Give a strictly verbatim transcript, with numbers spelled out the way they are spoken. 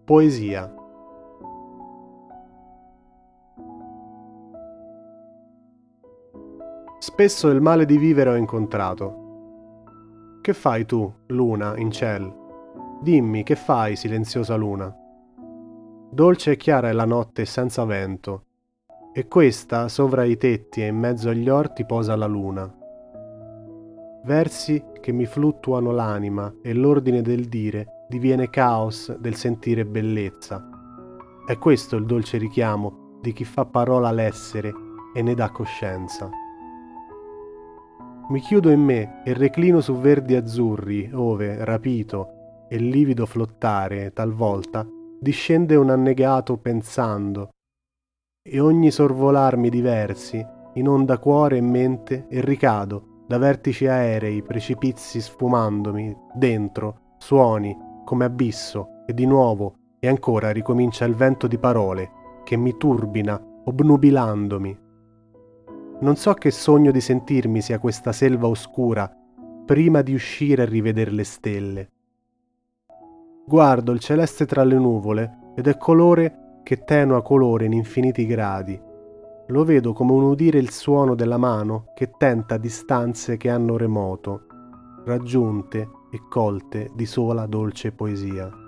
Poesia. Spesso il male di vivere ho incontrato. Che fai tu, luna, in ciel? Dimmi, che fai, silenziosa luna? Dolce e chiara è la notte senza vento, e questa, sovra i tetti e in mezzo agli orti, posa la luna. Versi che mi fluttuano l'anima e l'ordine del dire diviene caos del sentire bellezza. È questo il dolce richiamo di chi fa parola l'essere e ne dà coscienza. Mi chiudo in me e reclino su verdi azzurri, ove, rapito e livido flottare, talvolta, discende un annegato pensando, e ogni sorvolarmi di versi inonda cuore e mente e ricado da vertici aerei, precipizi sfumandomi, dentro, suoni, come abisso, e di nuovo, e ancora ricomincia il vento di parole, che mi turbina, obnubilandomi. Non so che sogno di sentirmi sia questa selva oscura, prima di uscire e rivedere le stelle. Guardo il celeste tra le nuvole, ed è colore che tenua colore in infiniti gradi. Lo vedo come un udire il suono della mano che tenta distanze che hanno remoto, raggiunte e colte di sola dolce poesia.